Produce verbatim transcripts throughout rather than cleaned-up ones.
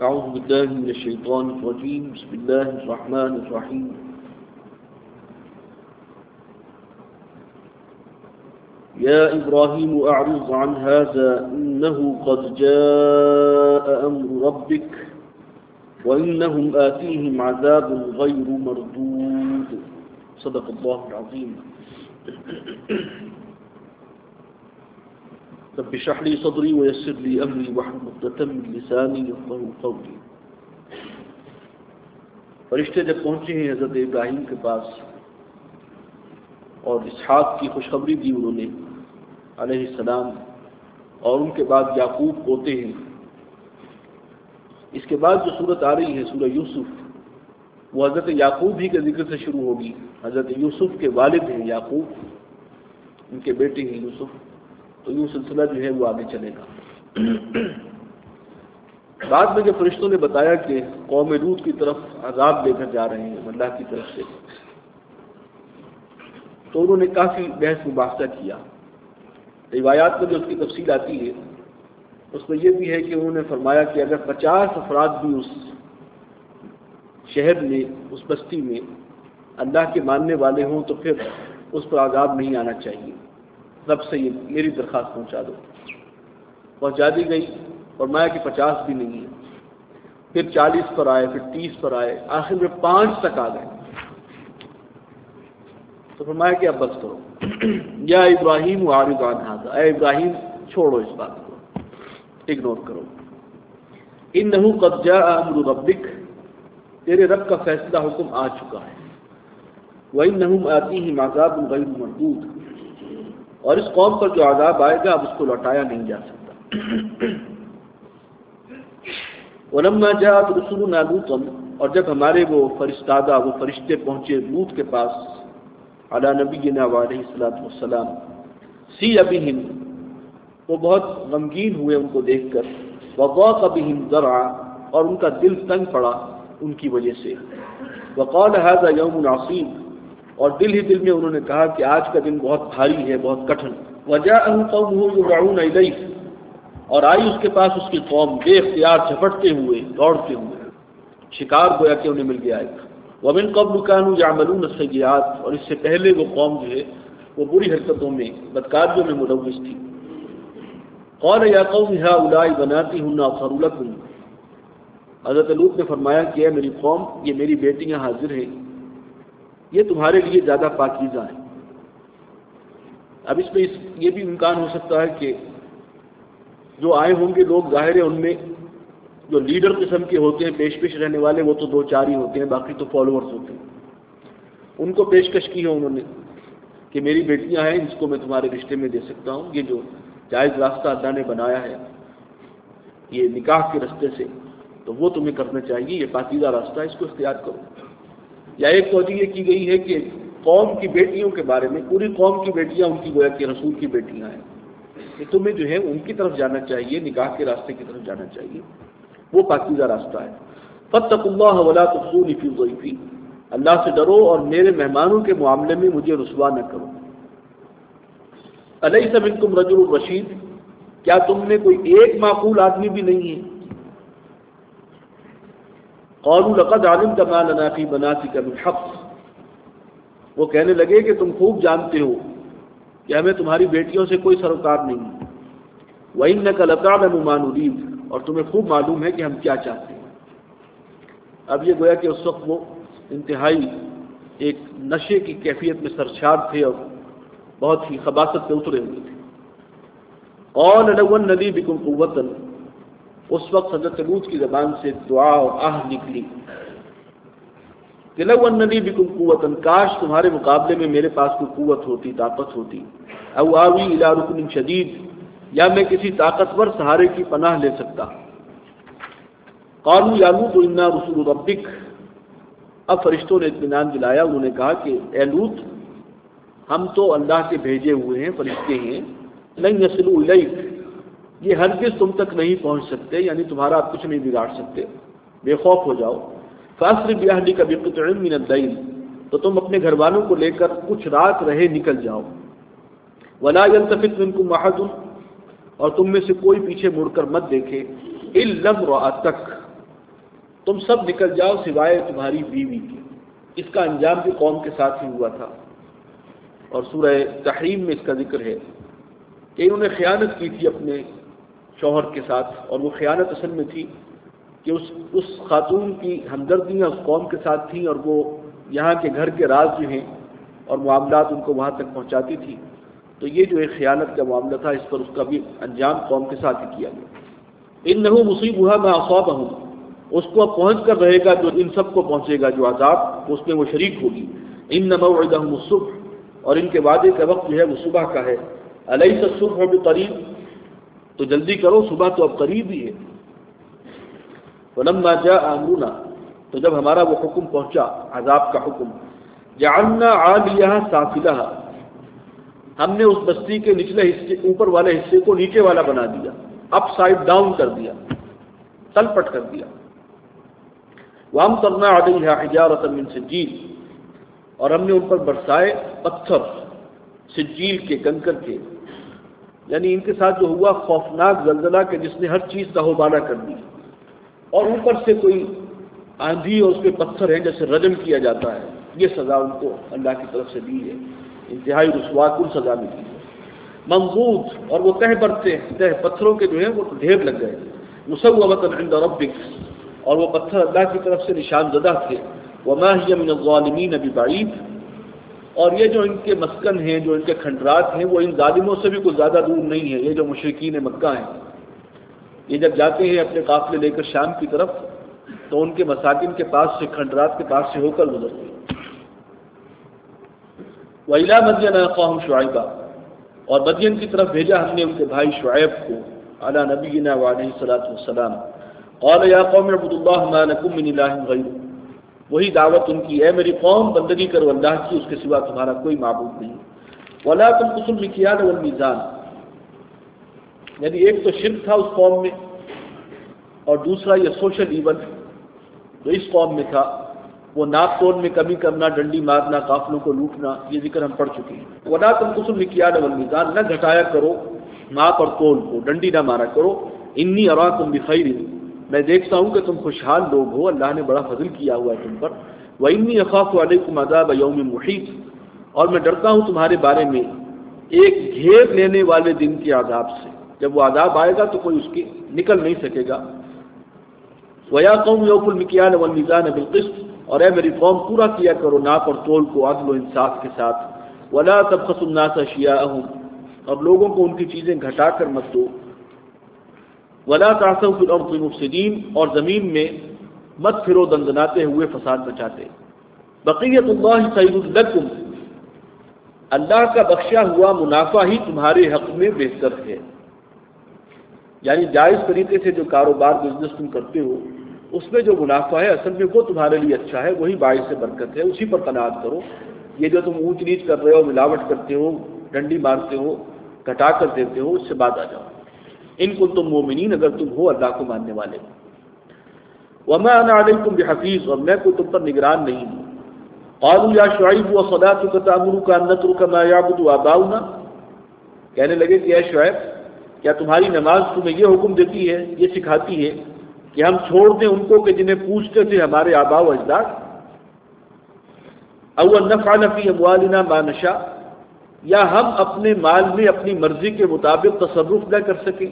أعوذ بالله من الشيطان الرجيم بسم الله الرحمن الرحيم يا إبراهيم أعرض عن هذا إنه قد جاء أمر ربك وإنهم آتيهم عذاب غير مردود صدق الله العظيم رب اشرح لي صدري ويسر لي أمري واحلل عقدة من لساني يفقهوا قولي۔ فرشتے جب پہنچے ہیں حضرت ابراہیم کے پاس اور اسحاق کی خوشخبری دی انہوں نے علیہ السلام، اور ان کے بعد یعقوب پوتے ہیں۔ اس کے بعد جو صورت آ رہی ہے سورہ یوسف، وہ حضرت یعقوب ہی کے ذکر سے شروع ہوگی۔ حضرت یوسف کے والد ہیں یعقوب، ان کے بیٹے ہیں یوسف، تو یوں سلسلہ جو ہے وہ آگے چلے گا۔ بعد میں جب فرشتوں نے بتایا کہ قوم لوط کی طرف عذاب لے کر جا رہے ہیں اللہ کی طرف سے، تو انہوں نے کافی بحث مباحثہ کیا۔ روایات میں جو اس کی تفصیل آتی ہے اس میں یہ بھی ہے کہ انہوں نے فرمایا کہ اگر پچاس افراد بھی اس شہر میں، اس بستی میں اللہ کے ماننے والے ہوں تو پھر اس پر عذاب نہیں آنا چاہیے، رب سے یہ میری درخواست پہنچا دو۔ پہنچا دی گئی، فرمایا کہ پچاس بھی نہیں ہے، پھر چالیس پر آئے، پھر تیس پر آئے، آخر میں پانچ تک آ گئے تو فرمایا کہ اب بس کرو، یا ابراہیم اعرض عن ھذا، اے ابراہیم چھوڑو اس بات کو، اگنور کرو۔ انہ قد جاء امر ربک، تیرے رب کا فیصلہ حکم آ چکا ہے۔ وانہم آتیہم عذاب غیر مردود، اور اس قوم پر جو عذاب آئے گا اب اس کو لوٹایا نہیں جا سکتا۔ ولما جاءت رسلنا لوطا، اور جب ہمارے وہ فرشتادہ، وہ فرشتے پہنچے لوط کے پاس، علی نبینا علیہ الصلوۃ والسلام، سی بہم، وہ بہت غمگین ہوئے ان کو دیکھ کر، وضاق بہم ذرعا، اور ان کا دل تنگ پڑا ان کی وجہ سے، وقال هذا یوم عصیب، اور دل ہی دل میں انہوں نے کہا کہ آج کا دن بہت بھاری ہے، بہت کٹھن۔ وجاءه قومه يدعون الیہ، اور آئی اس کے پاس اس کی قوم بے اختیار جھپٹتے ہوئے، دوڑتے ہوئے، شکار گویا کہ انہیں مل گیا ایک۔ ومن قبل كانوا يعملون السيئات، اور اس سے پہلے وہ قوم جو ہے وہ بری حرکتوں میں، بدکاریوں میں ملوث تھی۔ قال يا قوم هؤلاء بناتي هن اطهر لكم، حضرت لوط نے فرمایا کہ اے میری قوم، یہ میری بیٹیاں حاضر ہیں، یہ تمہارے لیے زیادہ پاکیزہ ہیں۔ اب اس میں اس یہ بھی امکان ہو سکتا ہے کہ جو آئے ہوں گے لوگ، ظاہر ہے ان میں جو لیڈر قسم کے ہوتے ہیں، پیش پیش رہنے والے، وہ تو دو چار ہی ہوتے ہیں، باقی تو فالوورز ہوتے ہیں۔ ان کو پیشکش کی ہے انہوں نے کہ میری بیٹیاں ہیں، اس کو میں تمہارے رشتے میں دے سکتا ہوں، یہ جو جائز راستہ اللہ نے بنایا ہے یہ نکاح کے راستے سے، تو وہ تمہیں کرنا چاہیے، یہ پاکیزہ راستہ ہے، اس کو اختیار کرو۔ یا ایک توجہ یہ کی گئی ہے کہ قوم کی بیٹیوں کے بارے میں، پوری قوم کی بیٹیاں ان کی گویا کہ رسول کی بیٹیاں ہیں، کہ تمہیں جو ہے ان کی طرف جانا چاہیے، نکاح کے راستے کی طرف جانا چاہیے، وہ پاکیزہ راستہ ہے۔ فاتقوا اللہ ولا تخزونی فی ضیفی، اللہ سے ڈرو اور میرے مہمانوں کے معاملے میں مجھے رسوا نہ کرو۔ الیس منکم رجل رشید، کیا تم میں کوئی ایک معقول آدمی بھی نہیں ہے؟ قالوا لقد علمت ما لنا فی بناتک من حق، وہ کہنے لگے کہ تم خوب جانتے ہو کہ ہمیں تمہاری بیٹیوں سے کوئی سروکار نہیں ہے۔ وَإِنَّكَ لَتَعْلَمُ مَا نُرِيدُ، اور تمہیں خوب معلوم ہے کہ ہم کیا چاہتے ہیں۔ اب یہ گویا کہ اس وقت وہ انتہائی ایک نشے کی کیفیت میں سرشار تھے اور بہت ہی خباثت پہ اترے ہوئے تھے۔ قَالَ لَوْ أَنَّ لِي بِكُمْ قُوَّةً، اس وقت حضرت لوط کی زبان سے دعا اور آہ نکلی کہ لَوْ أَنَّ لِي بِكُمْ قُوَّةً، کاش تمہارے مقابلے میں میرے پاس کوئی قوت ہوتی، طاقت ہوتی، أَوْ آوِي إِلَىٰ رُكْنٍ شَدِيدٍ، یا میں کسی طاقتور سہارے کی پناہ لے سکتا۔ قالوا یا لوط انا رسول ربک، اب فرشتوں نے اطمینان دلایا، انہوں نے کہا کہ اے لوط، ہم تو اللہ کے بھیجے ہوئے ہیں، فرشتے ہیں، لن یصلوا الیک، یہ ہرگز تم تک نہیں پہنچ سکتے، یعنی تمہارا آپ کچھ نہیں بگاڑ سکتے، بے خوف ہو جاؤ۔ فاسر باہلک بقطع من اللیل، تو تم اپنے گھر والوں کو لے کر کچھ رات رہے نکل جاؤ۔ ولا يلتفت منکم احد، اور تم میں سے کوئی پیچھے مڑ کر مت دیکھے، الا امرأتک، تم سب نکل جاؤ سوائے تمہاری بیوی کی۔ اس کا انجام بھی قوم کے ساتھ ہی ہوا تھا، اور سورہ تحریم میں اس کا ذکر ہے کہ انہوں نے خیانت کی تھی اپنے شوہر کے ساتھ، اور وہ خیانت اصل میں تھی کہ اس اس خاتون کی ہمدردیاں اس قوم کے ساتھ تھیں، اور وہ یہاں کے گھر کے راز جو ہیں اور معاملات ان کو وہاں تک پہنچاتی تھی۔ تو یہ جو ایک خیانت کا معاملہ تھا، اس پر اس کا بھی انجام قوم کے ساتھ ہی کیا گیا۔ انہ مصیبھا ما اصابہم، اس کو اب پہنچ کر رہے گا جو ان سب کو پہنچے گا جو عذاب، اس میں وہ شریک ہوگی۔ ان موعدہم الصبح، اور ان کے وعدے کا وقت جو ہے وہ صبح کا ہے۔ الیس الصبح بقریب، تو جلدی کرو، صبح تو اب قریب ہی ہے۔ ولما جاء امرنا، تو جب ہمارا وہ حکم پہنچا، عذاب کا حکم، جعلنا عالیہا سافلہا، ہم نے اس بستی کے نچلے حصے، اوپر والے حصے کو نیچے والا بنا دیا، اپ سائڈ ڈاؤن کر دیا، تل پٹ کر دیا۔ وامطرنا علیہا حجارۃ من سجیل، اور ہم نے ان پر برسائے پتھر سجیل کے، کنکر کے، یعنی ان کے ساتھ جو ہوا خوفناک زلزلہ کہ جس نے ہر چیز تہوبالہ کر دی، اور اوپر سے کوئی آندھی اور اس پہ پتھر ہیں جیسے رجم کیا جاتا ہے۔ یہ سزا ان کو اللہ کی طرف سے دی ہے، انتہائی رسوا کن سزا ملی ہے۔ منضود، اور وہ تہ برتے تہ پتھروں کے جو ہیں وہ ڈھیر لگ گئے۔ مسومۃ عند ربک، اور وہ پتھر اللہ کی طرف سے نشان زدہ تھے۔ وما هي من الظالمین ببعید، اور یہ جو ان کے مسکن ہیں، جو ان کے کھنڈرات ہیں، وہ ان ظالموں سے بھی کوئی زیادہ دور نہیں ہے۔ یہ جو مشرکین مکہ ہیں، یہ جب جاتے ہیں اپنے قافلے لے کر شام کی طرف، تو ان کے مساکن کے پاس سے، کھنڈرات کے پاس سے ہو کر گزرتے ہیں۔ وَإِلَىٰ مَدْيَنَ أَخَاهُمْ شُعَيْبًا، اور مدین کی طرف بھیجا ہم نے ان کے بھائی شعیب کو، علی نبینا وعلیہ الصلوۃ والسلام۔ قال یا قوم اعبدوا اللہ ما لکم من الہ غیرہ، وہی دعوت ان کی، اے میری قوم بندگی کرو اللہ کی، اس کے سوا تمہارا کوئی معبود نہیں۔ ولا تنقصوا المکیال والمیزان، یعنی ایک تو شرک تھا اس قوم میں، اور دوسرا یہ سوشل ایون جو اس قوم میں تھا، وہ ناپ تول میں کمی کرنا، ڈنڈی مارنا، قافلوں کو لوٹنا، یہ ذکر ہم پڑھ چکے ہیں۔ ولا تنقصوا المکیال والمیزان، نہ گھٹایا کرو ماپ اور تول کو، ڈنڈی نہ مارا کرو۔ انی اراکم بخیر، میں دیکھتا ہوں کہ تم خوشحال لوگ ہو، اللہ نے بڑا فضل کیا ہوا ہے تم پر۔ وانی اخاف علیکم عذاب یوم محیط، اور میں ڈرتا ہوں تمہارے بارے میں ایک گھیر لینے والے دن کے عذاب سے، جب وہ عذاب آئے گا تو کوئی اس کے نکل نہیں سکے گا۔ وَيَا قَوْمِ أَوْفُوا الْمِكْيَالَ وَالْمِيزَانَ بِالْقِسْطِ، اور اے میری قوم پورا کیا کرو ناپ اور تول کو عدل و انصاف کے ساتھ۔ وَلَا تَبْخَسُوا النَّاسَ أَشْيَاءَهُمْ، اور لوگوں کو ان کی چیزیں گھٹا کر مت دو۔ وَلَا تَعْثَوْا فِي الْأَرْضِ مُفْسِدِينَ، اور زمین میں مت پھرو دندناتے ہوئے فساد مچاتے۔ بقیت اللہ خیر لکم، اللہ کا بخشا ہوا منافع ہی تمہارے حق میں بہتر ہے، یعنی جائز طریقے سے جو کاروبار بزنس تم کرتے ہو اس میں جو منافع ہے اصل میں وہ تمہارے لیے اچھا ہے، وہی باعث برکت ہے، اسی پر قناعت کرو۔ یہ جو تم اونچ نیچ کر رہے ہو، ملاوٹ کرتے ہو، ڈنڈی مارتے ہو، گھٹا کر دیتے ہو، اس سے بعد آ جاؤ۔ ان کنتم مومنین، اگر تم ہو اللہ کو ماننے والے۔ وما انا علیکم بحفیظ، اور میں کوئی تم پر نگران نہیں ہوں۔ قالوا یا شعیب وصلاتک تأمرک ان نترک ما یعبد آباؤنا، کہنے لگے کہ اے شعیب، کیا تمہاری نماز تمہیں یہ حکم دیتی ہے، یہ سکھاتی ہے کہ ہم چھوڑ دیں ان کو کہ جنہیں پوچھتے تھے ہمارے آباء و اجداد؟ او ان نفعل فی اموالنا ما نشاء، یا ہم اپنے مال میں اپنی مرضی کے مطابق تصرف نہ کر سکیں؟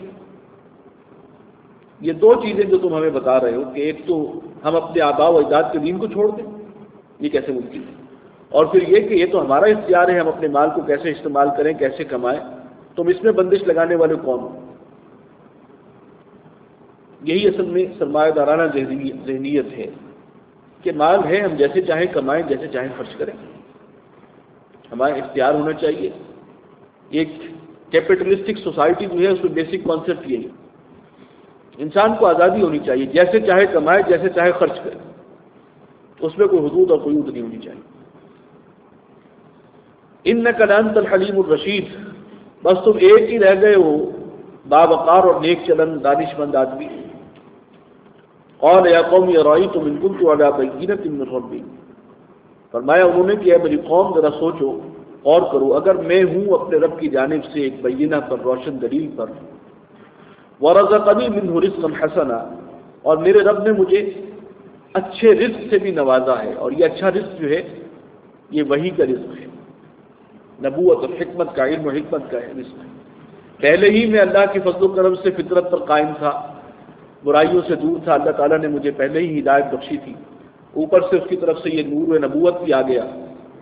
یہ دو چیزیں جو تم ہمیں بتا رہے ہو کہ ایک تو ہم اپنے آباء و اجداد کے دین کو چھوڑ دیں، یہ کیسے ممکن ہے؟ اور پھر یہ کہ یہ تو ہمارا اختیار ہے ہم اپنے مال کو کیسے استعمال کریں، کیسے کمائیں، تم اس میں بندش لگانے والے کون ہو؟ یہی اصل میں سرمایہ دارانہ ذہنیت ہے کہ مال ہے، ہم جیسے چاہیں کمائیں، جیسے چاہیں خرچ کریں، ہمارا اختیار ہونا چاہیے۔ ایک کیپٹلسٹک سوسائٹی جو ہے اس میں بیسک کانسیپٹ یہی ہے، انسان کو آزادی ہونی چاہیے، جیسے چاہے کمائے، جیسے چاہے خرچ کرے، اس میں کوئی حدود اور قیود نہیں ہونی چاہیے۔ انک لانت الحلیم الرشید، بس تم ایک ہی رہ گئے ہو باوقار اور نیک چلن دانش مند آدمی۔ قال یا قوم ارائیتم ان کنت علی بینۃ من ربی، فرمایا انہوں نے کہ اے میری قوم ذرا سوچو، غور کرو، اگر میں ہوں اپنے رب کی جانب سے ایک بینہ پر، روشن دلیل پر، ورزقنی منہ رزقا حسنا، اور میرے رب نے مجھے اچھے رزق سے بھی نوازا ہے، اور یہ اچھا رزق جو ہے یہ وحی کا رزق ہے، نبوت اور حکمت کا، علم و حکمت کا رزق ہے۔ پہلے ہی میں اللہ کے فضل و کرم سے فطرت پر قائم تھا، برائیوں سے دور تھا، اللہ تعالیٰ نے مجھے پہلے ہی ہدایت بخشی تھی، اوپر سے اس کی طرف سے یہ نور و نبوت بھی آ گیا۔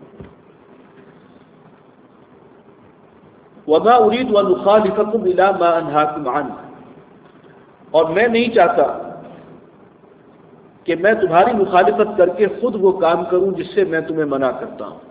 وَمَا أُرِيدُ أَنْ أُخَالِفَكُمْ إِلَىٰ مَا أَنْهَاكُمْ عَنْهُ، اور میں نہیں چاہتا کہ میں تمہاری مخالفت کر کے خود وہ کام کروں جس سے میں تمہیں منع کرتا ہوں۔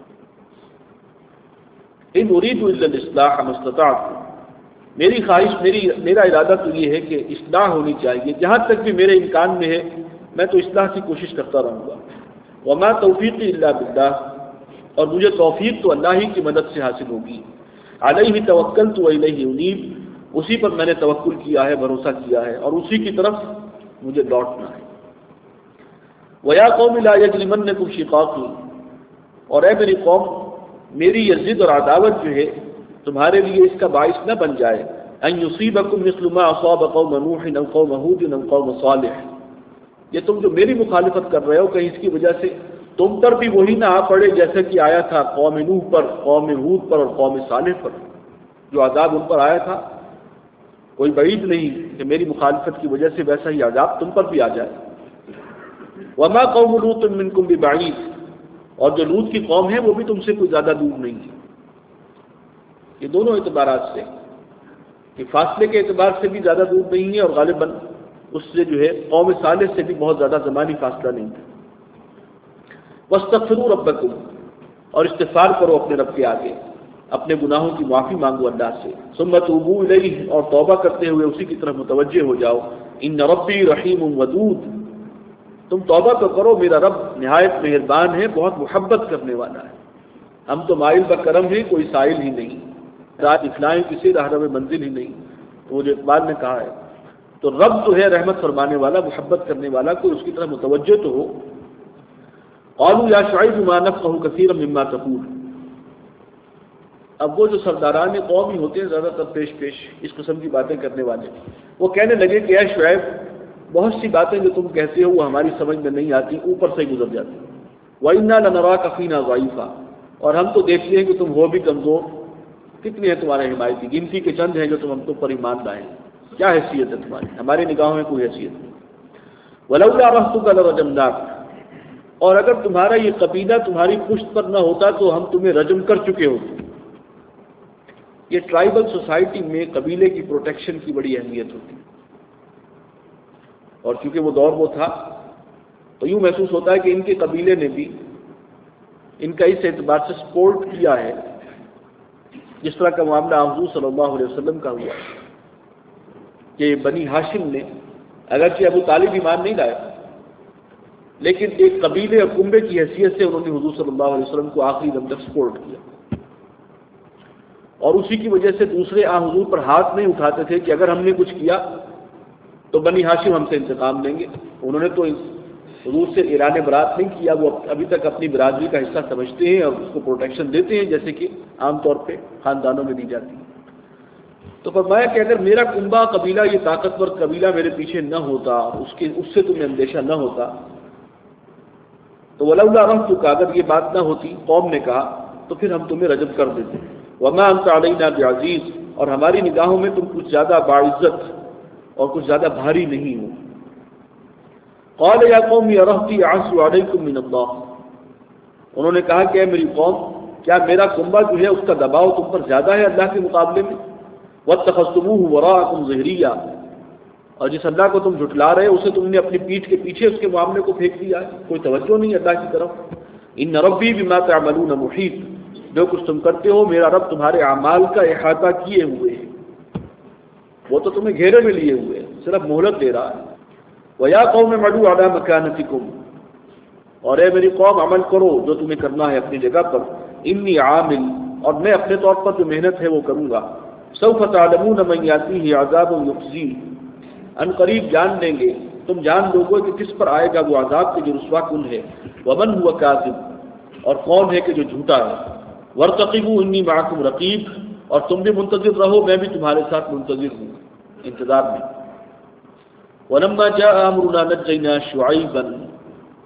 إِنْ أُرِيدُ إِلَّا الْإِصْلَاحَ مَا اسْتَطَعْتُ، میری خواہش، میری میرا ارادہ تو یہ ہے کہ اصلاح ہونی چاہیے، جہاں تک بھی میرے امکان میں ہے میں تو اصلاح کی کوشش کرتا رہوں گا۔ وَمَا تَوْفِيقِي إِلَّا بِاللَّهِ، اور مجھے توفیق تو اللہ ہی کی مدد سے حاصل ہوگی۔ علیہ توکلت وإلیہ انیب، اسی پر میں نے توکل کیا ہے، بھروسہ کیا ہے، اور اسی کی طرف مجھے لوٹنا ہے۔ وَيَا قَوْمِ لَا يَجْرِمَنَّكُمْ شِقَاقِي، اور اے میری قوم، میری یہ ضد اور عداوت جو ہے تمہارے لیے اس کا باعث نہ بن جائے ان یصیبکم مثل ما اصاب قوم نوح او قوم ہود او قوم صالح، یہ تم جو میری مخالفت کر رہے ہو کہیں اس کی وجہ سے تم پر بھی وہی نہ آ پڑے جیسا کہ آیا تھا قوم نوح پر، قوم ہود پر اور قوم صالح پر، جو عذاب ان پر آیا تھا کوئی بعید نہیں کہ میری مخالفت کی وجہ سے ویسا ہی عذاب تم پر بھی آ جائے۔ وما قوم لوط منکم ببعید، اور جو لوط کی قوم ہے وہ بھی تم سے کوئی زیادہ دور نہیں ہے۔ یہ دونوں اعتبارات سے کہ فاصلے کے اعتبار سے بھی زیادہ دور نہیں ہے، اور غالباً اس سے جو ہے قوم صالح سے بھی بہت زیادہ زمانی فاصلہ نہیں تھا۔ وَاسْتَغْفِرُوا رَبَّكُمْ، اور استغفار کرو اپنے رب کے آگے، اپنے گناہوں کی معافی مانگو اللہ سے۔ ثُمَّ تُوبُوا إِلَيْهِ، اور توبہ کرتے ہوئے اسی کی طرف متوجہ ہو جاؤ۔ إِنَّ رَبِّي رَحِيمٌ وَدُودٌ، تم توبہ تو کرو، میرا رب نہایت مہربان ہے، بہت محبت کرنے والا ہے۔ ہم تو مائل بکرم ہیں، کوئی سائل ہی نہیں، رات اخلائیں کسی راہرو منزل ہی نہیں، تو وہ جو اقبال نے کہا ہے، تو رب تو ہے رحمت فرمانے والا، محبت کرنے والا، کوئی اس کی طرف متوجہ تو ہو۔ قالوا یا شعیب ما نفقہ کثیرا مما تقول، اب وہ جو سرداران قوم ہی ہوتے ہیں زیادہ تر پیش پیش اس قسم کی باتیں کرنے والے، وہ کہنے لگے کہ اے شعیب، بہت سی باتیں جو تم کہتے ہو وہ ہماری سمجھ میں نہیں آتی، اوپر سے گزر جاتی۔ وَإِنَّا لَنَرَاكَ فِينَا ضَعِيفًا، اور ہم تو دیکھتے ہیں کہ تم ہو بھی کمزور، کتنے ہیں تمہارے حمایتی، گنتی کے چند ہیں جو تم ہم تم پر ایمان لائے، کیا حیثیت ہے تمہاری، ہماری نگاہوں میں کوئی حیثیت نہیں۔ وَلَوْلَا رَحْتُكَ لَرَجَمْنَاكَ، اور اگر تمہارا یہ قبیلہ تمہاری پشت پر نہ ہوتا تو ہم تمہیں رجم کر چکے ہوتے۔ یہ ٹرائبل سوسائٹی میں قبیلے کی پروٹیکشن کی بڑی اہمیت ہوتی ہے، اور چونکہ وہ دور وہ تھا تو یوں محسوس ہوتا ہے کہ ان کے قبیلے نے بھی ان کا اس اعتبار سے سپورٹ کیا ہے، جس طرح کا معاملہ حضور صلی اللہ علیہ وسلم کا ہوا کہ بنی ہاشم نے، اگرچہ ابو طالب ایمان نہیں لائے، لیکن ایک قبیلے اور کنبے کی حیثیت سے انہوں نے حضور صلی اللہ علیہ وسلم کو آخری دم تک سپورٹ کیا، اور اسی کی وجہ سے دوسرے آ حضور پر ہاتھ نہیں اٹھاتے تھے کہ اگر ہم نے کچھ کیا تو بنی ہاشم ہم سے انتقام لیں گے۔ انہوں نے تو حضور سے اعلان برات نہیں کیا، وہ ابھی تک اپنی برادری کا حصہ سمجھتے ہیں اور اس کو پروٹیکشن دیتے ہیں جیسے کہ عام طور پہ خاندانوں میں دی جاتی ہے۔ تو فرمایا کہ اگر میرا کنبا قبیلہ، یہ طاقتور قبیلہ میرے پیچھے نہ ہوتا، اس کے اس سے تمہیں اندیشہ نہ ہوتا، تو ولولا رحمتک، اگر یہ بات نہ ہوتی، قوم نے کہا، تو پھر ہم تمہیں رجم کر دیتے۔ وما انت علینا بعزیز، اور ہماری نگاہوں میں تم کچھ زیادہ باعزت اور کچھ زیادہ بھاری نہیں ہو۔ قال یا قوم رہتی اعز علیکم من اللہ، انہوں نے کہا کہ اے میری قوم، کیا میرا کنبا جو ہے اس کا دباؤ تم پر زیادہ ہے اللہ کے مقابلے میں؟ واتخذتموه وراءکم ظہریا، اور جس اللہ کو تم جھٹلا رہے اسے تم نے اپنی پیٹھ کے پیچھے اس کے معاملے کو پھینک دیا ہے، کوئی توجہ نہیں اللہ کی طرف۔ ان ربی بما تعملون محیط، جو کچھ تم کرتے ہو میرا رب تمہارے اعمال کا احاطہ کیے ہوئے ہے، وہ تو تمہیں گھیرے میں لیے ہوئے، صرف مہلت دے رہا ہے۔ وَيَا قَوْمِ اعْمَلُوا عَلَىٰ مَكَانَتِكُمْ، اور اے میری قوم عمل کرو جو تمہیں کرنا ہے اپنی جگہ پر، انی عامل، اور میں اپنے طور پر جو محنت ہے وہ کروں گا۔ سوف تعلمون من یاتیہ عذاب یخزیہ، ان قریب جان لیں گے، تم جان لو گے کہ کس پر آئے گا وہ عذاب کہ جو رسوا کن ہے، ومن هو کاذب، اور کون ہے کہ جو جھوٹا ہے۔ وارتقبوا انی معکم رقیب، اور تم بھی منتظر رہو میں بھی تمہارے ساتھ منتظر ہوں، انتظار میں۔ ولما جاء امرنا نجینا شعیبا،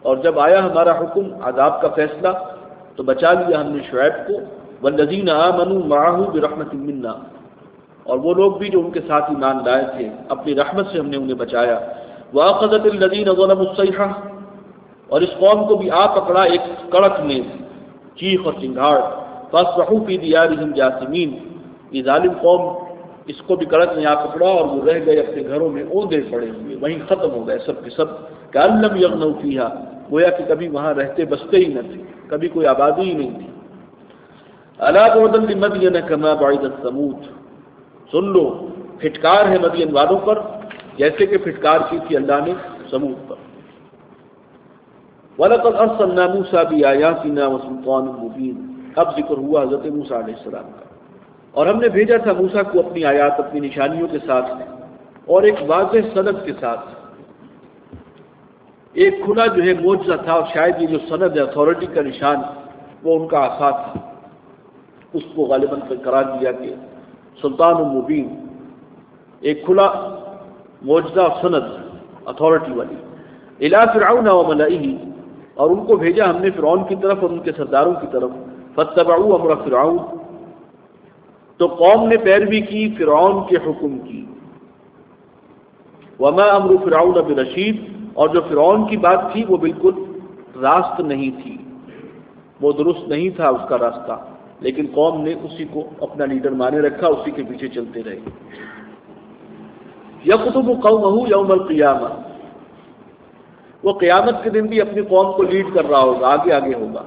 اور جب آیا ہمارا حکم عذاب کا فیصلہ تو بچا لیا ہم نے شعیب کو، والذین آمنوا معہ برحمت منا، اور وہ لوگ بھی جو ان کے ساتھ ایمان لائے تھے اپنی رحمت سے ہم نے انہیں بچایا، وَأَخَذَتِ الَّذِينَ ظَلَمُوا الصَّيْحَةُ، اور اس قوم کو بھی آ پکڑا ایک کڑک نے، چیخ اور چنگھاڑ، فَأَصْبَحُوا فِي دِيَارِهِمْ جَاثِمِينَ، یہ ظالم قوم اس کو بھی کڑک نے آ پکڑا اور وہ رہ گئے اپنے گھروں میں اوندے پڑے ہوئے، وہیں ختم ہو گئے سب کے سب، كَأَن لَّمْ يَغْنَوْا فِيهَا، گویا کہ کبھی وہاں رہتے بستے ہی نہ تھے، کبھی کوئی آبادی ہی نہیں تھی۔ أَلَا بُعْدًا لِّمَدْيَنَ كَمَا بَعِدَتْ ثَمُودُ، سن لو پھٹکار ہے مدین والوں پر جیسے کہ پھٹکار کی تھی اللہ نے سمود پر۔ وَلَقَدْ أَرْسَلْنَا مُوسَىٰ بِآيَاتِنَا وَسُلْطَانٍ مُّبِينٍ، اب ذکر ہوا حضرت موسیٰ علیہ السلام کا، اور ہم نے بھیجا تھا موسیٰ کو اپنی آیات، اپنی نشانیوں کے ساتھ اور ایک واضح سند کے ساتھ، ایک کھلا جو ہے معجزہ تھا، اور شاید یہ جو سند ہے اتھارٹی کا نشان وہ ان کا عصا تھا، اس کو غالباً قرار دیا کہ سلطان مبین، ایک کھلا معجزہ سند اتھارٹی والی، الی فرعون وملئہ، اور ان کو بھیجا ہم نے فرعون کی طرف اور ان کے سرداروں کی طرف، فاتبعوا امر فرعون، تو قوم نے پیروی کی فرعون کے حکم کی، وما امر فرعون برشید، اور جو فرعون کی بات تھی وہ بالکل راست نہیں تھی، وہ درست نہیں تھا اس کا راستہ، لیکن قوم نے اسی کو اپنا لیڈر مانے رکھا، اسی کے پیچھے چلتے رہے۔ یخطب قومہ یوم القیامہ، وہ قیامت کے دن بھی اپنی قوم کو لیڈ کر رہا ہوگا، آگے آگے ہوگا۔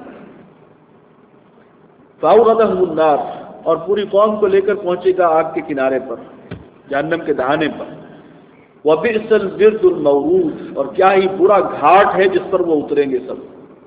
فاوردہم النار، اور پوری قوم کو لے کر پہنچے گا آگ کے کنارے پر، جہنم کے دہانے پر۔ وبئس الورد المورود، اور کیا ہی برا گھاٹ ہے جس پر وہ اتریں گے سب۔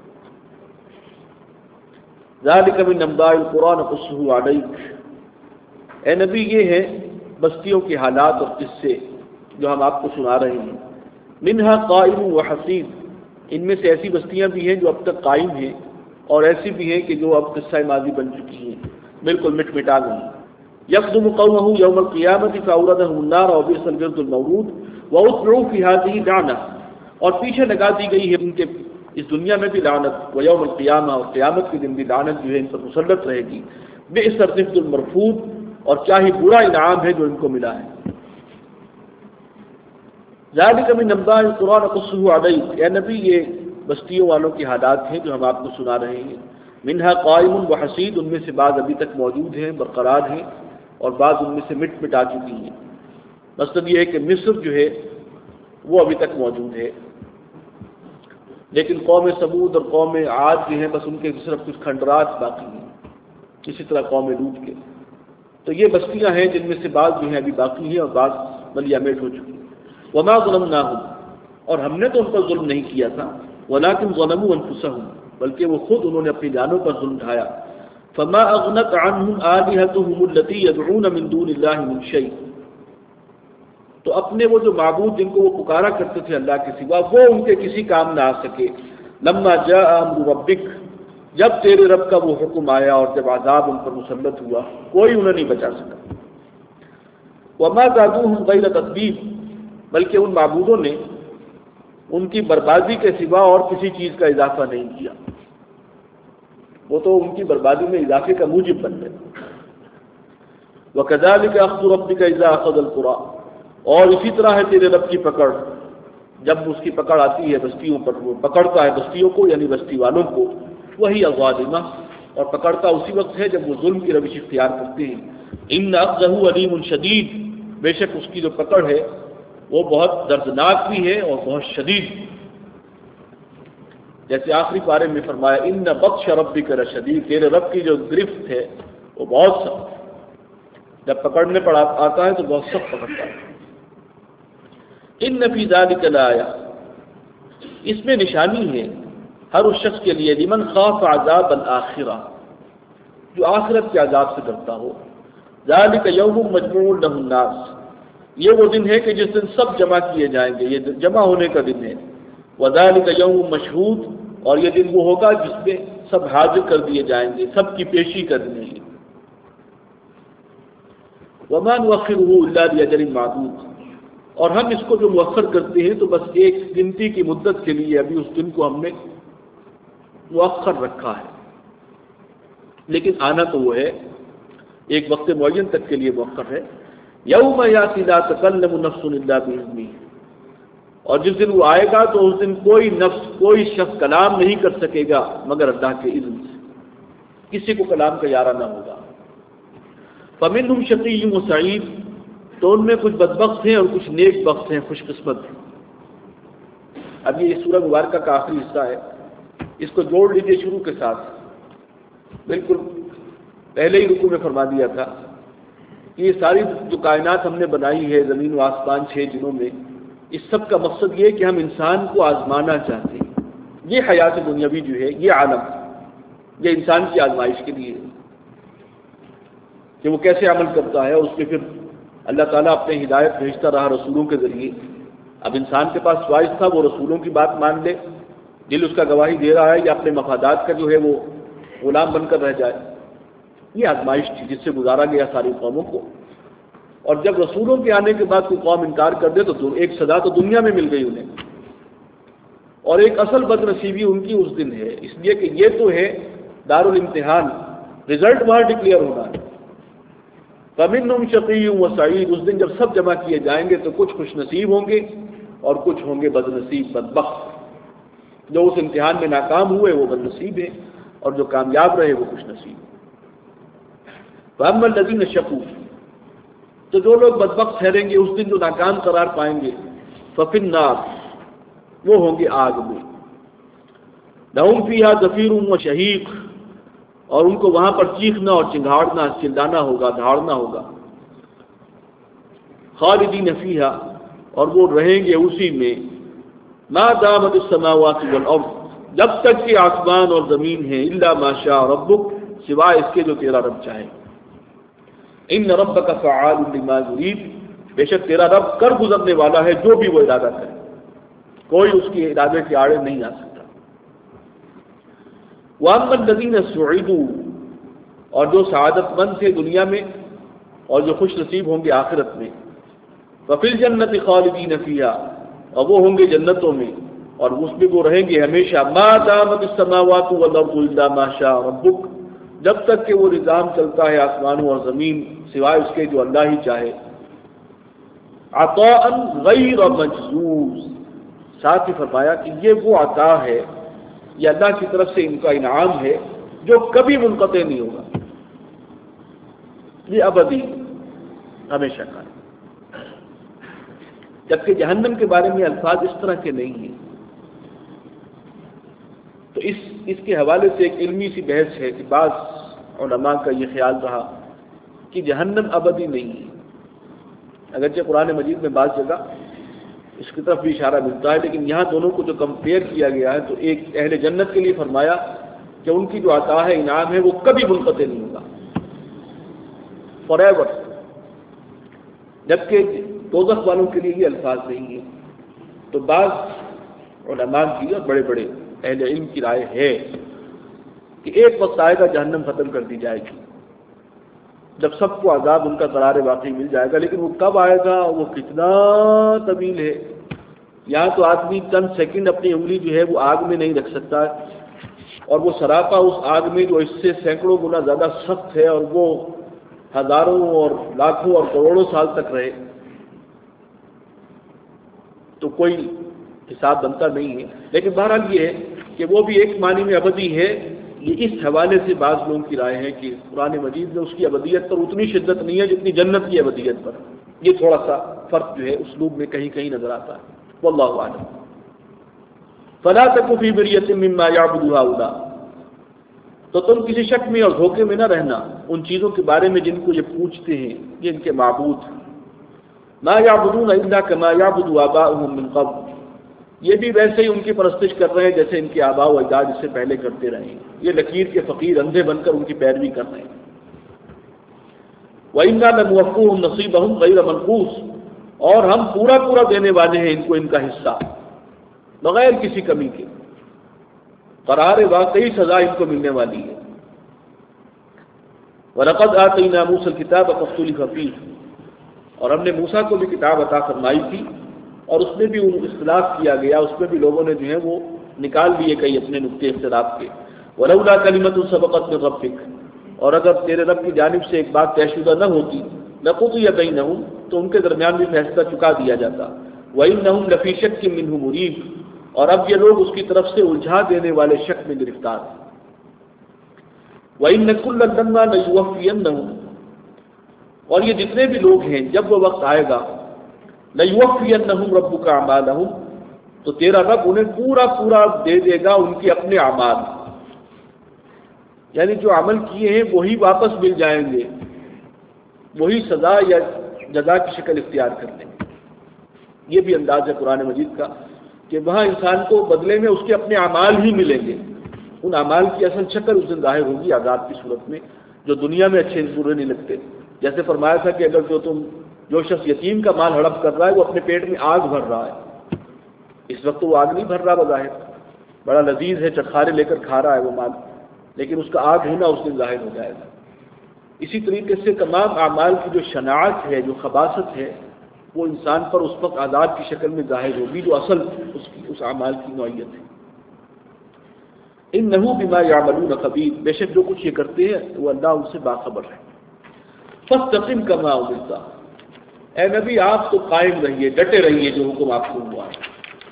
ذالک من انباء القرآن نقصہ علیک، اے نبی یہ ہے بستیوں کے حالات اور قصے جو ہم آپ کو سنا رہے ہیں۔ منہا قائم و حصید، ان میں سے ایسی بستیاں بھی ہیں جو اب تک قائم ہیں اور ایسی بھی ہیں کہ جو اب قصہ ماضی بن چکی ہیں، بالکل مٹ مٹا گئی۔ یقدم قومہ یوم القیامۃ فاوردہم النار وبئس الورد المورود واتبعوا فی ہذہ لعنہ، اور پیچھے لگا دی گئی ہے ان کے اس دنیا میں بھی لعنت، ویوم القیامہ، اور قیامت کے دن بھی لعنت جو ہے ان پر مسلط رہے گی۔ بئس الرفد المرفود، اور کیا ہی برا انعام ہے جو ان کو ملا ہے۔ ذالک من انباء القرآن نقصہ علیک، اے نبی یہ بستیوں والوں کے حالات ہیں جو ہم آپ کو سنا رہے ہیں۔ منہا قائم و حصید، ان میں سے بعض ابھی تک موجود ہیں، برقرار ہیں، اور بعض ان میں سے مٹ مٹا چکی ہیں۔ مقصد یہ ہے کہ مصر جو ہے وہ ابھی تک موجود ہے، لیکن قوم سمود اور قوم عاد جو ہیں بس ان کے صرف کچھ کھنڈرات باقی ہیں، اسی طرح قوم لوط کے۔ تو یہ بستیاں ہیں جن میں سے بعض جو ہیں ابھی باقی ہیں اور بعض ملیا میٹ ہو چکی ہیں۔ وما ظلمناہم، اور ہم نے تو ان پر ظلم نہیں کیا تھا، ولکن ظلموا انفسہم، بلکہ وہ خود انہوں نے اپنی جانوں پر ظلم ڈھایا۔ فما اغنت عنہم آلہتہم التی یدعون من دون اللہ من شیء، تو اپنے وہ جو معبود جن کو وہ پکارا کرتے تھے اللہ کے سوا، وہ ان کے کسی کام نہ آ سکے۔ لما جاء امر ربک، جب تیرے رب کا وہ حکم آیا اور جب عذاب ان پر مسلط ہوا، کوئی انہیں نہیں بچا سکا۔ وما زادوہم غیر تتبیب، بلکہ ان معبودوں نے ان کی بربادی کے سوا اور کسی چیز کا اضافہ نہیں کیا، وہ تو ان کی بربادی میں اضافے کا موجب بن گئے۔ وَكَذَلِكَ أَخْذُ رَبِّكَ إِذَا أَخَذَ الْقُرَىٰ، اور اسی طرح ہے تیرے رب کی پکڑ، جب اس کی پکڑ آتی ہے بستیوں پر، وہ پکڑتا ہے بستیوں کو یعنی بستی والوں کو، وہی الظالمہ، اور پکڑتا اسی وقت ہے جب وہ ظلم کی روش اختیار کرتے ہیں۔ إِنَّ أَخْذَهُ أَلِيمٌ شَدِيدٌ، بے شک اس کی جو پکڑ ہے وہ بہت دردناک بھی ہے اور بہت شدید، جیسے آخری پارے میں فرمایا ان بطش ربک لشدید، تیرے رب کی جو گرفت ہے وہ بہت سخت ہے، جب پکڑنے پر آتا ہے تو بہت سخت پکڑتا ہے۔ ان فی ذلک لآیہ، اس میں نشانی ہے ہر اس شخص کے لیے، لمن خاف عذاب الآخرہ، جو آخرت کے عذاب سے ڈرتا ہو۔ ذلک یوم مجموع لہ الناس، یہ وہ دن ہے کہ جس دن سب جمع کیے جائیں گے، یہ جمع ہونے کا دن ہے۔ وذلک یوم مشہود، اور یہ دن وہ ہوگا جس میں سب حاضر کر دیے جائیں گے، سب کی پیشی کرنی ہے۔ وما نؤخرہ الا لاجل معدود، اور ہم اس کو جو مؤخر کرتے ہیں تو بس ایک گنتی کی مدت کے لیے ابھی اس دن کو ہم نے مؤخر رکھا ہے، لیکن آنا تو وہ ہے، ایک وقت معین تک کے لیے مؤخر ہے۔ یوم یاتی لا تکلم نفس الا باذنہ، اور جس دن وہ آئے گا تو اس دن کوئی نفس، کوئی شخص کلام نہیں کر سکے گا مگر اللہ کے اذن سے، کسی کو کلام کا یارہ نہ ہوگا۔ فمنہم شقی و سعید، تو ان میں کچھ بدبخت ہیں اور کچھ نیک بخت ہیں، خوش قسمت ہیں۔ اب یہ سورہ مبارکہ کا آخری حصہ ہے، اس کو جوڑ لیجیے شروع کے ساتھ۔ بالکل پہلے ہی رکوع میں فرما دیا تھا کہ یہ ساری جو کائنات ہم نے بنائی ہے زمین و آسمان چھ دنوں میں، اس سب کا مقصد یہ کہ ہم انسان کو آزمانا چاہتے ہیں۔ یہ حیات دنیاوی جو ہے، یہ عالم، یہ انسان کی آزمائش کے لیے ہے کہ وہ کیسے عمل کرتا ہے، اس پہ پھر اللہ تعالیٰ اپنے ہدایت بھیجتا رہا رسولوں کے ذریعے۔ اب انسان کے پاس چوائس تھا، وہ رسولوں کی بات مان لے، دل اس کا گواہی دے رہا ہے، یا اپنے مفادات کا جو ہے وہ غلام بن کر رہ جائے۔ یہ آزمائش تھی جس سے گزارا گیا ساری قوموں کو، اور جب رسولوں کے آنے کے بعد کوئی قوم انکار کر دے تو ایک سزا تو دنیا میں مل گئی انہیں، اور ایک اصل بد نصیبی ان کی اس دن ہے، اس لیے کہ یہ تو ہے دارالامتحان، رزلٹ وہاں ڈکلیئر ہونا ہے۔ فمنہم شقی و سعید، اس دن جب سب جمع کیے جائیں گے تو کچھ خوش نصیب ہوں گے اور کچھ ہوں گے بد نصیب، بدبخت۔ جو اس امتحان میں ناکام ہوئے وہ بد نصیب ہیں، اور جو کامیاب رہے وہ خوش نصیب۔ فاما الذین شقوا، تو جو لوگ بدبخت ٹھہریں گے اس دن، جو ناکام قرار پائیں گے، ففی النار، وہ ہوں گے آگ میں۔ لہم فیہا زفیر و شہیق، اور ان کو وہاں پر چیخنا اور چنگھاڑنا، چلانا ہوگا، دھاڑنا ہوگا۔ خالدین فیہا، اور وہ رہیں گے اسی میں، ما دامت السماوات والارض، جب تک کہ آسمان اور زمین ہیں، الا ما شاء ربک، سوائے اس کے جو تیرا رب چاہے۔ ان ربک فعال لما یرید، بے شک تیرا رب کر گزرنے والا ہے جو بھی وہ ارادہ کرے، کوئی اس کے ارادے کے آڑے نہیں آ سکتا۔ وَأَمَّا الَّذِينَ سُعِدُوا، اور جو سعادت مند تھے دنیا میں اور جو خوش نصیب ہوں گے آخرت میں، فَفِي الْجَنَّةِ خَالِدِينَ فِيهَا، اور وہ ہوں گے جنتوں میں اور اس میں وہ رہیں گے ہمیشہ۔ مَا دَامَتِ السَّمَاوَاتُ وَالْأَرْضُ إِلَّا مَا شَاءَ رَبُّكَ، جب تک کہ وہ نظام چلتا ہے آسمانوں اور زمین، سوائے اس کے جو اللہ ہی چاہے۔ عطاء غیر مجزوز، ساتھ ہی فرمایا کہ یہ وہ عطا ہے، یہ اللہ کی طرف سے ان کا انعام ہے جو کبھی منقطع نہیں ہوگا، یہ ابدی، ہمیشہ کا۔ جبکہ جہنم کے بارے میں الفاظ اس طرح کے نہیں ہیں، تو اس اس کے حوالے سے ایک علمی سی بحث ہے کہ بعض علماء کا یہ خیال رہا کہ جہنم ابدی نہیں ہے، اگرچہ قرآن مجید میں بعض جگہ اس کی طرف بھی اشارہ ملتا ہے، لیکن یہاں دونوں کو جو کمپیئر کیا گیا ہے تو ایک اہل جنت کے لیے فرمایا کہ ان کی جو عطا ہے، انعام ہے، وہ کبھی منقطع نہیں ہوگا، فار ایور، جبکہ دوزخ والوں کے لیے یہ الفاظ نہیں ہیں۔ تو بعض علماء کی اور بڑے بڑے اہل علم کی رائے ہے کہ ایک وقت آئے گا جہنم ختم کر دی جائے گی، جب سب کو عذاب ان کا قرار واقعی مل جائے گا، لیکن وہ کب آئے گا، وہ کتنا طویل ہے۔ یہاں تو آدمی چند سیکنڈ اپنی انگلی جو ہے وہ آگ میں نہیں رکھ سکتا، اور وہ سراپا اس آگ میں جو اس سے سینکڑوں گنا زیادہ سخت ہے، اور وہ ہزاروں اور لاکھوں اور کروڑوں سال تک رہے، تو کوئی حساب بنتا نہیں ہے۔ لیکن بہرحال یہ ہے کہ وہ بھی ایک معنی میں ابدی ہے۔ یہ اس حوالے سے بعض لوگوں کی رائے ہے کہ قرآن مجید میں اس کی ابدیت پر اتنی شدت نہیں ہے جتنی جنت کی ابدیت پر، یہ تھوڑا سا فرق جو ہے اسلوب میں کہیں کہیں نظر آتا ہے، واللہ اعلم۔ فلا تک فی مریۃ مما یعبد ہؤلاء، تو تم کسی شک میں اور دھوکے میں نہ رہنا ان چیزوں کے بارے میں جن کو یہ پوچھتے ہیں، یہ ان کے معبود، ما یعبدون الا کما یعبد آباؤہم من قبل، یہ بھی ویسے ہی ان کی پرستش کر رہے ہیں جیسے ان کے آباء و اجداد اس سے پہلے کرتے رہے ہیں، یہ لکیر کے فقیر اندھے بن کر ان کی پیروی کر رہے ہیں۔ وَإِنَّا لَنُوَفُّوهُمْ نَصِيبَهُمْ غَيْرَ مَنقُوصٍ، اور ہم پورا پورا دینے والے ہیں ان کو ان کا حصہ بغیر کسی کمی کے، قرار واقعی سزا ان کو ملنے والی ہے۔ وَلَقَدْ آتَيْنَا مُوسَى الْكِتَابَ فَاخْتُلِفَ فِيهِ، اور ہم نے موسیٰ کو بھی کتاب عطا فرمائی تھی اور اس میں بھی ان اختلاف کیا گیا، اس میں بھی لوگوں نے جو ہے وہ نکال لیے کئی اپنے نقطے اختلاف کے۔ وَلَوْلَا كَلِمَةٌ سَبَقَتْ مِن رَّبِّكَ، اور اگر تیرے رب کی جانب سے ایک بات طے شدہ نہ ہوتی، لَقُضِيَ بَيْنَهُمْ، تو ان کے درمیان بھی فیصلہ چکا دیا جاتا۔ وَإِنَّهُمْ لَفِي شَكٍّ مِّنْهُ مُرِيبٍ، اور اب یہ لوگ اس کی طرف سے الجھا دینے والے شک میں گرفتار ہیں۔ وَإِنَّ كُلًّا لَمَّا لَيُوَفِّيَنَّهُمْ، اور یہ جتنے بھی لوگ ہیں جب وہ وقت آئے گا، لَيُوَفِّيَنَّهُمْ رَبُّكَ أَعْمَالَهُمْ، تو تیرا رب انہیں پورا پورا دے دے گا ان کے اپنے اعمال، یعنی جو عمل کیے ہیں وہی واپس مل جائیں گے، وہی سزا یا جزا کی شکل اختیار کر لیں گے۔ یہ بھی انداز ہے قرآن مجید کا کہ وہاں انسان کو بدلے میں اس کے اپنے اعمال ہی ملیں گے، ان اعمال کی اصل شکل اس دن ظاہر ہوگی عذاب کی صورت میں، جو دنیا میں اچھے برے نہیں لگتے۔ جیسے فرمایا تھا کہ اگر جو تم جو شخص یتیم کا مال ہڑپ کر رہا ہے وہ اپنے پیٹ میں آگ بھر رہا ہے، اس وقت وہ آگ نہیں بھر رہا بظاہر، بڑا لذیذ ہے، چٹخارے لے کر کھا رہا ہے وہ مال، لیکن اس کا آگ ہونا اس دن ظاہر ہو جائے گا۔ اسی طریقے سے تمام اعمال کی جو شناعت ہے، جو خباثت ہے، وہ انسان پر اس وقت عذاب کی شکل میں ظاہر ہوگی، جو اصل اس کی اس اعمال کی نوعیت ہے۔ انہ بما یعملون خبیر، بے شک جو کچھ یہ کرتے ہیں وہ اللہ ان سے باخبر ہے۔ فاستقم کما امرت، اے نبی آپ تو قائم رہیے، ڈٹے رہیے جو حکم آپ کو ہوا ہے۔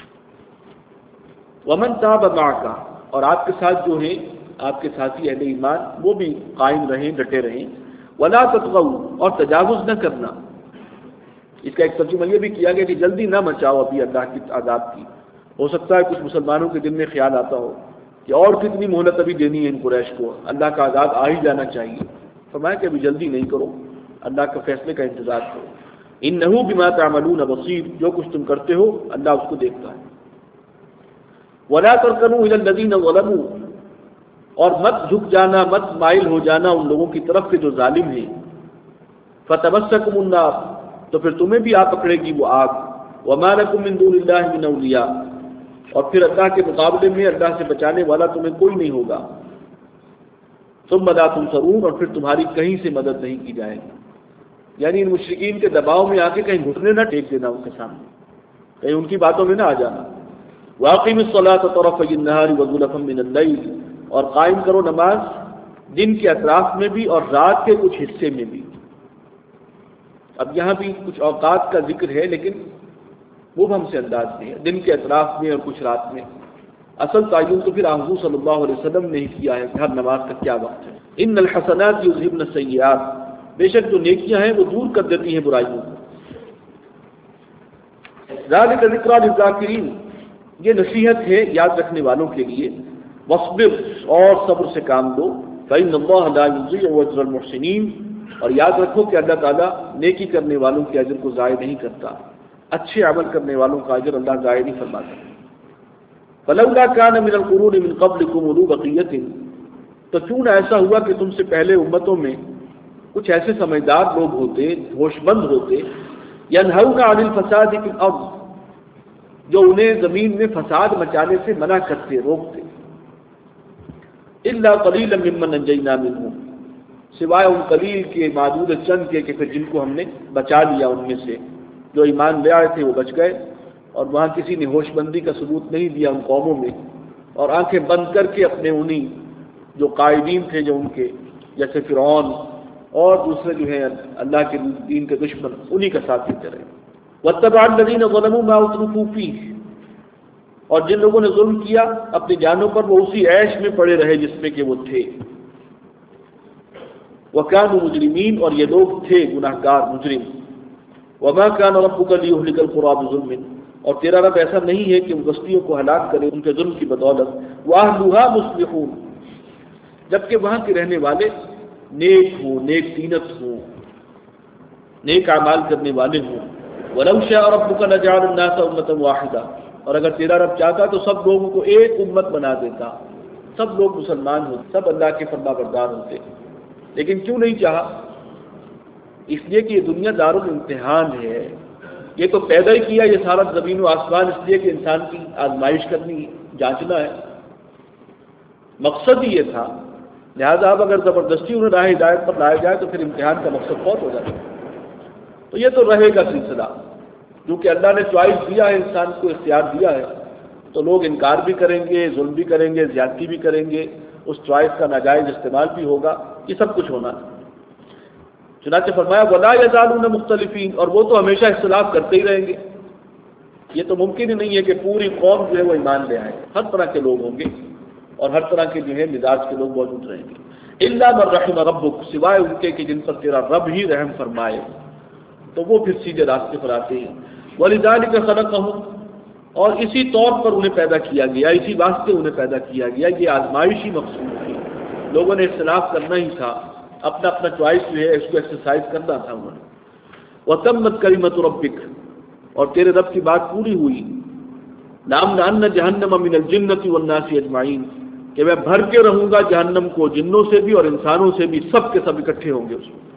ومن تاب معک، اور آپ کے ساتھ جو ہیں آپ کے ساتھی اہل ایمان وہ بھی قائم رہیں، ڈٹے رہیں۔ ولا تطغوا، اور تجاوز نہ کرنا۔ اس کا ایک ترجمہ یہ بھی کیا گیا کہ جلدی نہ مچاؤ ابھی اللہ کی عذاب کی۔ ہو سکتا ہے کچھ مسلمانوں کے دل میں خیال آتا ہو کہ اور کتنی مہلت ابھی دینی ہے ان قریش کو، اللہ کا عذاب آ ہی جانا چاہیے۔ فرمایا کہ ابھی جلدی نہیں کرو، اللہ کے فیصلے کا انتظار کرو۔ انہ بما تعملون بصیر، جو کچھ تم کرتے ہو اللہ اس کو دیکھتا ہے۔ ولا ترکنوا الی الذین ظلموا، اور مت جھک جانا، مت مائل ہو جانا ان لوگوں کی طرف کے جو ظالم ہیں۔ فتمسکم النار، تو پھر تمہیں بھی آ پکڑے گی وہ آگ۔ وما لکم من دون اللہ من اولیاء، اور پھر اللہ کے مقابلے میں اللہ سے بچانے والا تمہیں کوئی نہیں ہوگا۔ ثم لا تنصرون، اور پھر تمہاری کہیں سے مدد نہیں کی جائے گی، یعنی ان مشرکین کے دباؤ میں آ کے کہیں گھٹنے نہ ٹیک دینا ان کے سامنے، کہیں ان کی باتوں میں نہ آ جانا۔ واقم الصلاۃ طرفی النہار وزلفا من اللیل، اور قائم کرو نماز دن کے اطراف میں بھی اور رات کے کچھ حصے میں بھی۔ اب یہاں بھی کچھ اوقات کا ذکر ہے لیکن وہ ہم سے انداز نہیں ہے، دن کے اطراف میں اور کچھ رات میں۔ اصل تعین تو پھر حضور صلی اللہ علیہ وسلم نے ہی کیا ہے کہ ہر نماز کا کیا وقت ہے۔ ان الحسنات یذہبن السیئات، بے شک جو نیکیاں ہیں وہ دور کر دیتی ہیں برائیوں کو۔ ذالک ذکریٰ للذاکرین، یہ نصیحت ہے یاد رکھنے والوں کے لیے۔ واصبر، اور صبر سے کام دو۔ فإن اللہ لا یضیع اجر المحسنین، اور یاد رکھو کہ اللہ تعالیٰ نیکی کرنے والوں کے اجر کو ضائع نہیں کرتا، اچھے عمل کرنے والوں کا اجر اللہ ضائع نہیں فرماتا۔ فلولا کان من القرون من قبلکم اولو بقیۃ، تو کیوں نہ ایسا ہوا کہ تم سے پہلے امتوں میں کچھ ایسے سمجھدار لوگ ہوتے، ہوش مند ہوتے، ینہون عن الفساد فی الارض، جو انہیں زمین میں فساد مچانے سے منع کرتے، روکتے۔ الا قلیلا ممن انجینا منہم، سوائے ان قلیل کے، معدود چند کے کہ پھر جن کو ہم نے بچا لیا ان میں سے، جو ایمان لے آئے تھے وہ بچ گئے، اور وہاں کسی نے ہوش بندی کا ثبوت نہیں دیا ان قوموں میں، اور آنکھیں بند کر کے اپنے انہی جو قائدین تھے جو ان کے، جیسے فرعون اور دوسرے جو ہیں اللہ کے دین کے دشمن، انہی کا ساتھ دیتے رہے۔ واتبع الذین ظلموا ما اترفوا فیہ، اور جن لوگوں نے ظلم کیا اپنی جانوں پر وہ اسی عیش میں پڑے رہے جس میں کہ وہ تھے۔ وَكَانُوا مُجْرِمِينَ، اور یہ لوگ تھے گناہگار، مجرم۔ وَمَا كَانَ رَبُّكَ لِيُهْلِكَ الْقُرَىٰ بِظُلْمٍ، اور تیرا رب ایسا نہیں ہے کہ وہ بستیوں کو ہلاک کرے ان کے ظلم کی بدولت۔ وَأَهْلُهَا مُصْلِحُونَ، جبکہ وہاں کے رہنے والے نیک ہوں، نیک تینت ہوں، نیک اعمال کرنے والے ہوں۔ وَلَوْ شَاءَ رَبُّكَ لَجَعَلَ النَّاسَ أُمَّةً وَاحِدَةً، اور اگر تیرا رب چاہتا تو سب لوگوں کو ایک امت بنا دیتا، سب لوگ مسلمان ہوتے، سب اللہ کے فرما بردار ہوتے، لیکن کیوں نہیں چاہا؟ اس لیے کہ یہ دنیا دارالامتحان ہے، یہ تو پیدا ہی کیا یہ سارا زمین و آسمان اس لیے کہ انسان کی آزمائش کرنی، جانچنا ہے، مقصد ہی یہ تھا۔ لہذا اب اگر زبردستی انہیں راہ ہدایت پر لایا جائے تو پھر امتحان کا مقصد فوت ہو جاتا ہے۔ تو یہ تو رہے گا سلسلہ، کیونکہ اللہ نے چوائس دیا ہے، انسان کو اختیار دیا ہے، تو لوگ انکار بھی کریں گے، ظلم بھی کریں گے، زیادتی بھی کریں گے، اس چوائس کا ناجائز استعمال بھی ہوگا، یہ سب کچھ ہونا ہے۔ چنانچہ فرمایا وَلَا يَزَالُونَ مُخْتَلِفِينَ، اور وہ تو ہمیشہ اختلاف کرتے ہی رہیں گے۔ یہ تو ممکن ہی نہیں ہے کہ پوری قوم جو ہے وہ ایمان لے آئے، ہر طرح کے لوگ ہوں گے اور ہر طرح کے جو ہے مزاج کے لوگ موجود رہیں گے۔ إِلَّا مَن رَحِمَ رَبُّكَ، سوائے ان کے کہ جن پر تیرا رب ہی رحم فرمائے، تو وہ پھر سیدھے راستے پر آتے ہیں۔ وَلِذَلِكَ خَلَقَهُمْ، اور اسی طور پر انہیں پیدا کیا گیا، اسی واسطے انہیں پیدا کیا گیا، یہ آزمائشی مقصود تھی، لوگوں نے اختلاف کرنا ہی تھا، اپنا اپنا چوائس جو ہے اس کو ایکسرسائز کرنا تھا انہوں نے۔ وَتَمَّتْ كَلِمَةُ رَبِّكَ، اور تیرے رب کی بات پوری ہوئی، لَأَمْلَأَنَّ جَهَنَّمَ مِنَ الْجِنَّةِ وَالنَّاسِ أَجْمَعِينَ، کہ میں بھر کے رہوں گا جہنم کو جنوں سے بھی اور انسانوں سے بھی، سب کے سب اکٹھے ہوں گے اس میں۔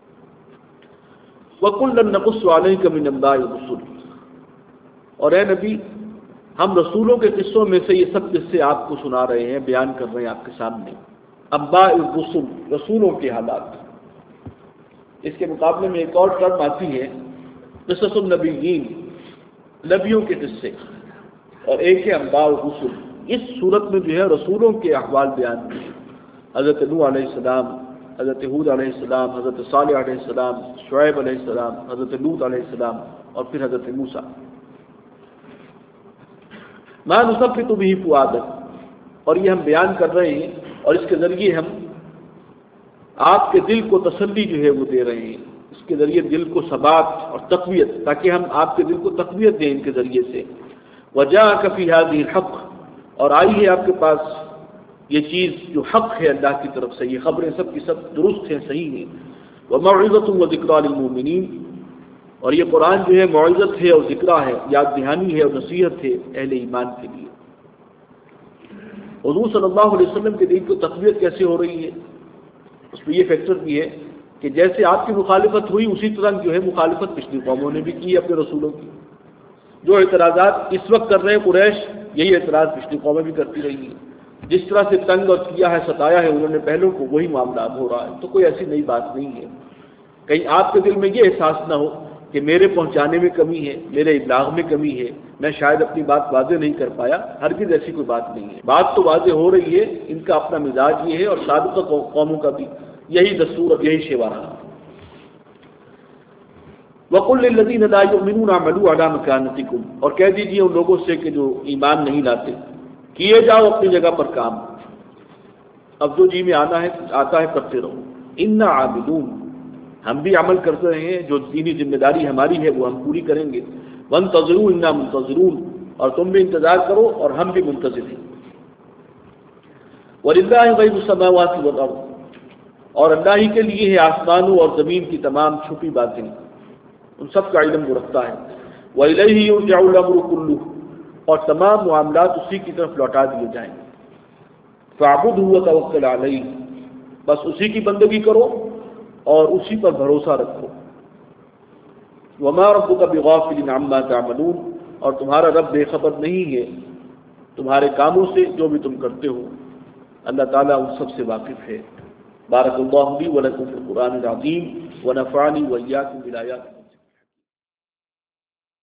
وَكُلًّا نَقُصُّ عَلَيْكَ مِنْ أَنبَاءِ الرُّسُلِ، اور اے نبی ہم رسولوں کے قصوں میں سے یہ سب قصے آپ کو سنا رہے ہیں، بیان کر رہے ہیں آپ کے سامنے۔ انباء الرسل، رسولوں کے حالات۔ اس کے مقابلے میں ایک اور ٹرم آتی ہے قصص النبیین، نبیوں کے قصے، اور ایک ہے انباء الرسل۔ اس صورت میں جو ہے رسولوں کے احوال بیان کیے، حضرت نوح علیہ السلام، حضرت ہود علیہ السلام، حضرت صالح علیہ السلام، شعیب علیہ السلام، حضرت لوط علیہ السلام، اور پھر حضرت موسیٰ۔ مَا نُثَبِّتُ بِهِ فُؤَادَكَ، اور یہ ہم بیان کر رہے ہیں اور اس کے ذریعے ہم آپ کے دل کو تسلی جو ہے وہ دے رہے ہیں، اس کے ذریعے دل کو ثبات اور تقویت، تاکہ ہم آپ کے دل کو تقویت دیں ان کے ذریعے سے۔ وَجَاءَكَ فِي هَذِهِ الْحَقُّ، اور آئی ہے آپ کے پاس یہ چیز جو حق ہے اللہ کی طرف سے، یہ خبریں سب کی سب درست ہیں، صحیح ہیں۔ وَمَوْعِظَةٌ وَذِكْرَىٰ لِلْمُؤْمِنِينَ، اور یہ قرآن جو ہے موعظت ہے اور ذکرہ ہے، یاد دہانی ہے اور نصیحت ہے اہل ایمان کے لیے۔ حضور صلی اللہ علیہ وسلم کے دین کو تقویت کیسے ہو رہی ہے؟ اس میں یہ فیکٹر بھی ہے کہ جیسے آپ کی مخالفت ہوئی اسی طرح جو ہے مخالفت پچھلی قوموں نے بھی کی اپنے رسولوں کی۔ جو اعتراضات اس وقت کر رہے ہیں قریش، یہی اعتراض پچھلی قومیں بھی کرتی رہی ہیں۔ جس طرح سے تنگ اور کیا ہے، ستایا ہے انہوں نے پہلوں کو، وہی معاملہ اب ہو رہا ہے۔ تو کوئی ایسی نئی بات نہیں ہے، کہیں آپ کے دل میں یہ احساس نہ ہو کہ میرے پہنچانے میں کمی ہے، میرے ابلاغ میں کمی ہے، میں شاید اپنی بات واضح نہیں کر پایا، ہرگز ایسی کوئی بات نہیں ہے۔ بات تو واضح ہو رہی ہے، ان کا اپنا مزاج یہ ہے، اور سابقہ قوموں کا بھی یہی دستور اور یہی شیوا رہا۔ وَقُلْ لِلَّذِينَ لَا يُؤْمِنُونَ اعْمَلُوا عَلَىٰ مَكَانَتِكُمْ، اور کہہ دیجیے ان لوگوں سے کہ جو ایمان نہیں لاتے، کیے جاؤ اپنی جگہ پر کام، اب جو جی میں آنا ہے آتا ہے کرتے رہو۔ اِنَّا عَامِلُونَ، ہم بھی عمل کرتے رہے ہیں، جو دینی ذمہ داری ہماری ہے وہ ہم پوری کریں گے۔ وَانتَظِرُوا إِنَّا مُنتَظِرُونَ، اور تم بھی انتظار کرو اور ہم بھی منتظر ہیں۔ وَلِلَّهِ غَيْبُ السَّمَاوَاتِ وَالْأَرْضِ، اور اللہ ہی کے لیے ہے آسمانوں اور زمین کی تمام چھپی باتیں، ان سب کا علم وہ رکھتا ہے۔ وَإِلَيْهِ يُرْجَعُ الْأَمْرُ كُلُّهُ، اور تمام معاملات اسی کی طرف لوٹا دیے جائیں گے۔ فَاعْبُدْهُ وَتَوَكَّلْ عَلَيْهِ، بس اسی کی بندگی کرو اور اسی پر بھروسہ رکھو۔ وَمَا رَبُّكَ بِغَافِلٍ عَمَّا تَعْمَلُونَ، اور تمہارا رب بے خبر نہیں ہے تمہارے کاموں سے جو بھی تم کرتے ہو، اللہ تعالیٰ ان سب سے واقف ہے۔ بارک اللہ لی ولکم فی القرآن العظیم ونفعنی وإیاکم بالآیات۔